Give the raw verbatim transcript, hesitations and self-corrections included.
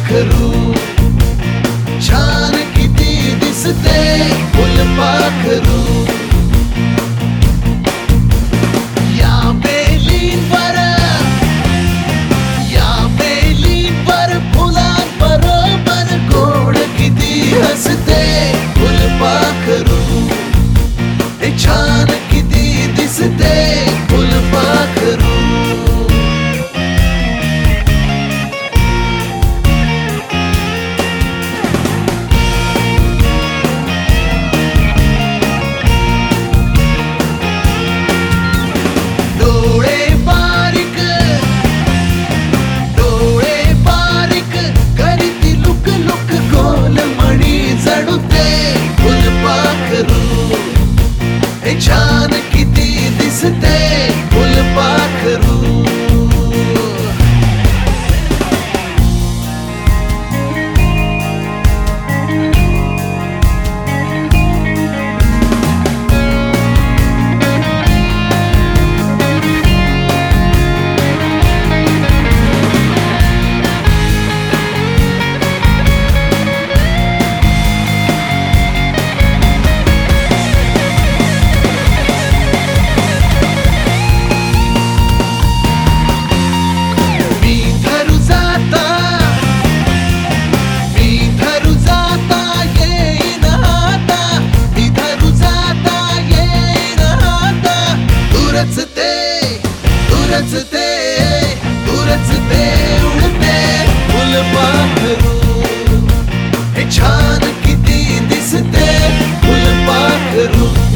फुलपाखरू छान किती दिसते फुलपाखरू या बेलीवर या बेलीवर फुलांबरोबर गोड किती हसते फुलपाखरू हे छान किती दिसते फुलपाखरू छान किती दिसते फुलपाखरू उड़ते उड़ते उड़ते फुलपाखरू हे छान किती दिसते फुलपाखरू